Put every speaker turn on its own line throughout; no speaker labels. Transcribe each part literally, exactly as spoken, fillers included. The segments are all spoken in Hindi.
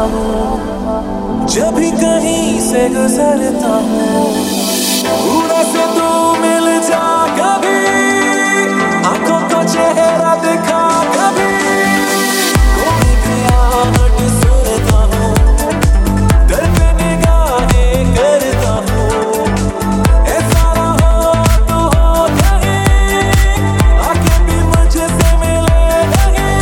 हूँ, जब भी कहीं से गुजरता हूँ, पूरा से तू मिल जा कभी, आंखों को चेहरा दिखा कभी, कोई भी आहट सुनता हूँ, दिल पे निगाहें करता हूँ, ऐसा ना हो तू हो कहीं, आके भी मुझसे मिले नहीं।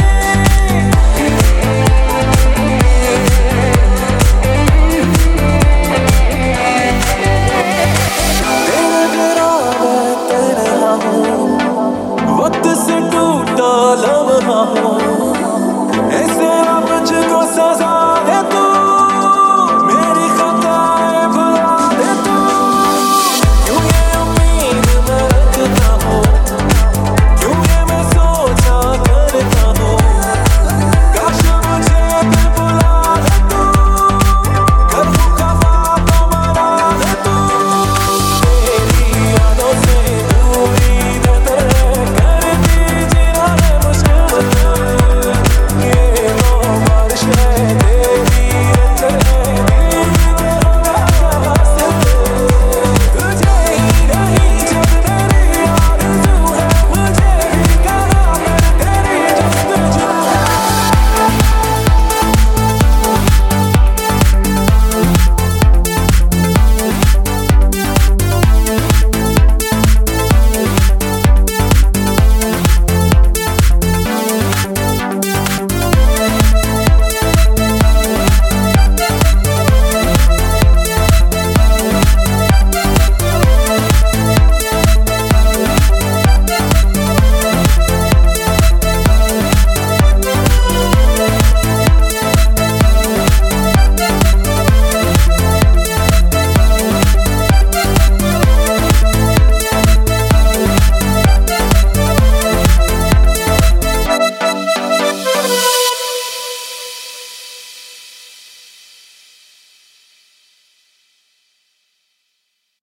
तेरे बिना मैं तन्हा हूँ, वक्त से टूटा लम्हा हूँ, ऐसे ना मुझको सजा